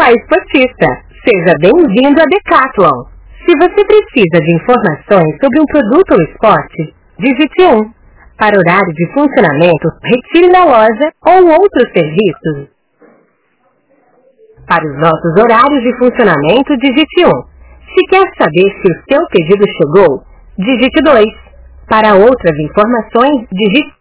Olá, esportista! Seja bem-vindo a Decathlon. Se você precisa de informações sobre um produto ou esporte, digite 1. Para horário de funcionamento, retire na loja ou outros serviços. Para os nossos horários de funcionamento, digite 1. Se quer saber se o seu pedido chegou, digite 2. Para outras informações, digite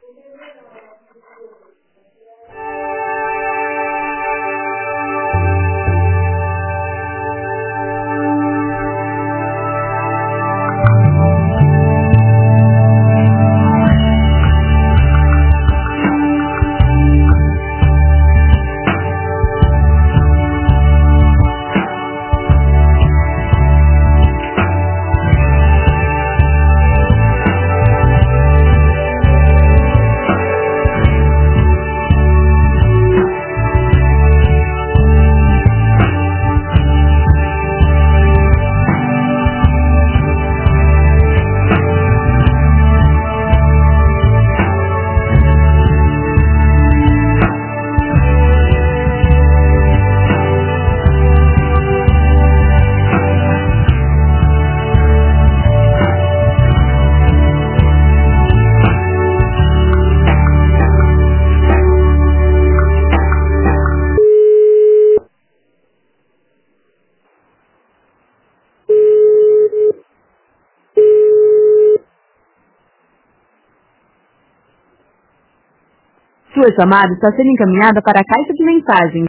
Sua chamada está sendo encaminhada para a caixa de mensagens.